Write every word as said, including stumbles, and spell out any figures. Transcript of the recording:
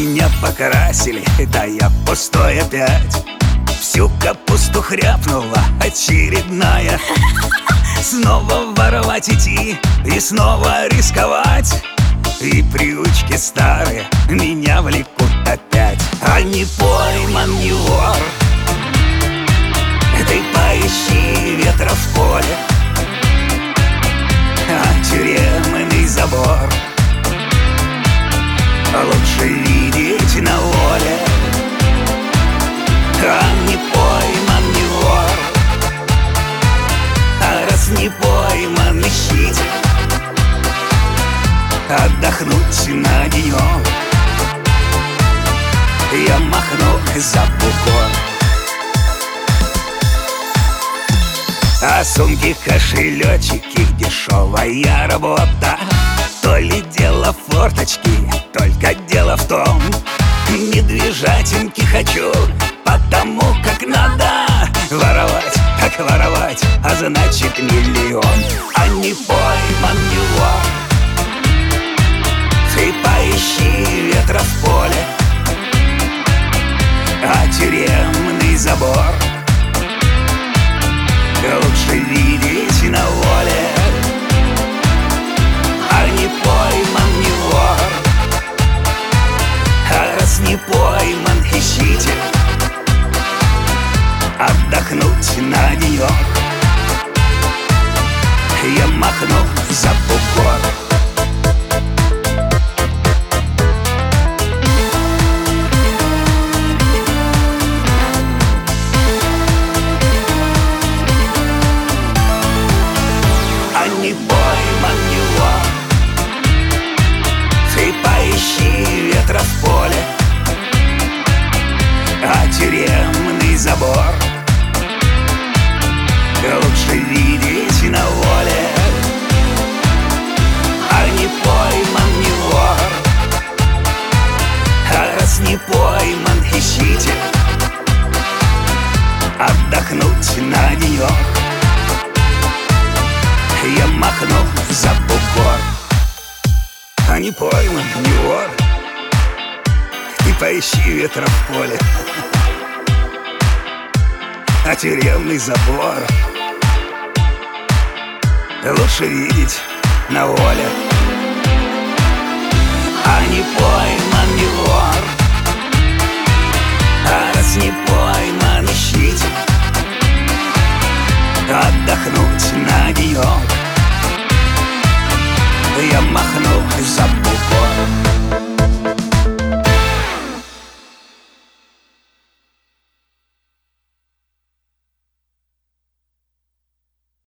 Меня покрасили, да я пустой опять. Всю капусту хряпнула очередная. Снова воровать идти и снова рисковать. И привычки старые меня влекут опять. А не пойман, не вор, ты поищи ветра в поле. А тюремный забор лучше видеть на воле. А не пойман, не вор, а раз не пойман, ищите отдохнуть на денек. Я махну за бугор. А сумки, кошелечки, дешевая работа. То ли дело форточки, только дело в том, медвежатинки хочу, потому как надо воровать, как воровать, а значит миллион. А не пойман, не вор, ты поищи ветра в поле. А тюремный забор лучше видеть на воле. А не пойман, не вор, а раз не пойман, ищите отдохнуть на денек. Я махну за бугор. Не пойман, не вор, ты поищи ветра в поле. А тюремный забор лучше видеть на воле. А не пойман, не вор, а раз не пойман, ищите отдохнуть на денек. Я махну за бугор. А не пойман, не вор, ты поищи ветра в поле. А тюремный забор лучше видеть на воле. А не пойман, не вор, а раз не пойман, ищите отдохнуть на денек. Я махну за бугор.